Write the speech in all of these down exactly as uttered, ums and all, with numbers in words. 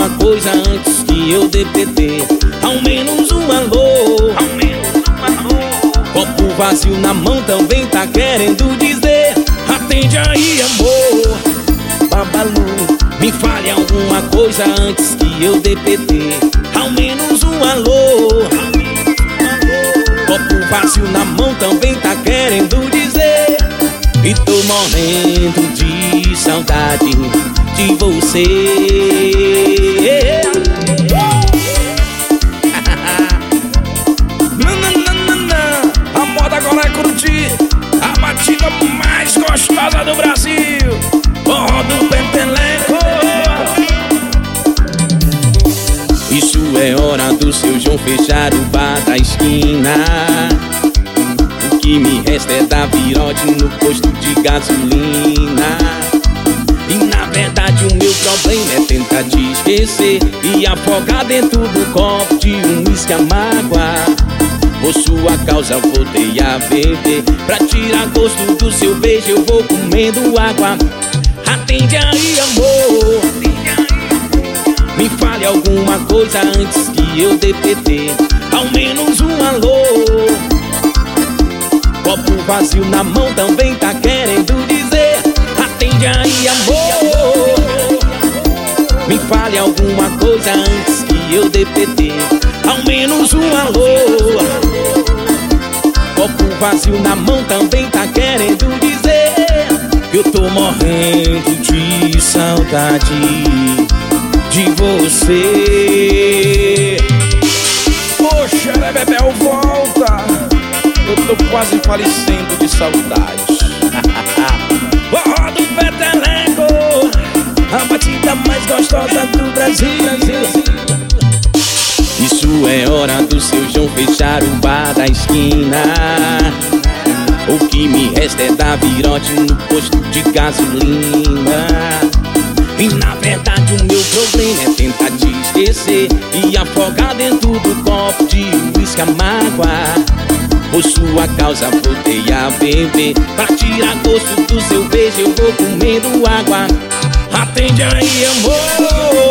alguma coisa antes que eu dê P T. Ao menos um alô, ao menos um alô. Copo vazio na mão também tá querendo dizer: atende aí, amor. Babalu, me fale alguma coisa antes que eu dê P T. Ao menos um alô. Copo vazio na mão também tá querendo dizer: e tô morrendo de saudade de você. A moda agora é curtir a batida mais gostosa do Brasil, forró do Peteleco. Isso é hora do seu João fechar o bar da esquina. O que me resta é dar virote no posto de gasolina. E na verdade o meu problema é tentar te esquecer e afogar dentro do copo de um uísque a mágoa. Por sua causa voltei a beber, pra tirar gosto do seu beijo eu vou comendo água. Atende aí, amor. Me fale alguma coisa antes que eu dê P T. Ao menos um alô. Copo vazio na mão também tá querendo dizer: atende aí, amor. Me fale alguma coisa antes que eu dê P T. Ao menos um alô. Copo vazio na mão também tá querendo dizer: eu tô morrendo de saudade de você. Poxa, Bebel, volta. Eu tô quase falecendo de saudade. Forró do Peteleco, a batida mais gostosa do Brasil. Isso é hora do seu João fechar o bar da esquina. O que me resta é dar virote no posto de gasolina. E na verdade o meu problema é tentar te esquecer e afogar dentro do copo de uísque a mágoa. Por sua causa voltei a beber, pra tirar gosto do seu beijo eu vou comendo água. Atende aí, amor.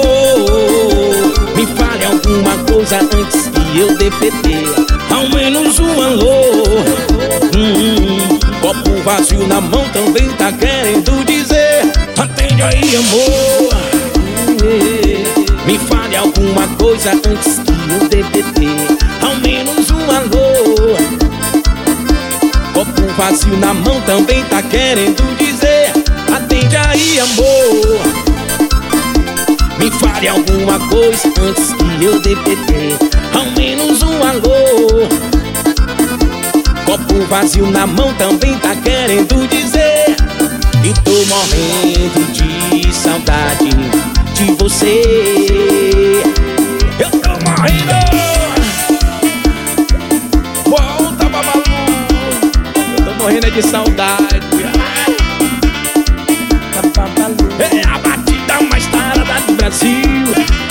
Me fale alguma coisa antes que eu dê P T. Ao menos um alô. hum, Copo vazio na mão também tá querendo dizer: atende aí, amor. Me fale alguma coisa antes que eu dê P T. Ao menos um alô. Copo vazio na mão também tá querendo dizer: atende aí, amor. Me fale alguma coisa antes que eu dê P T. Ao menos um alô. Copo vazio na mão também tá querendo dizer: e tô morrendo de saudade de você. Eu tô morrendo. Volta, Babalu. Eu tô morrendo de saudade. É a batida mais tarada do Brasil.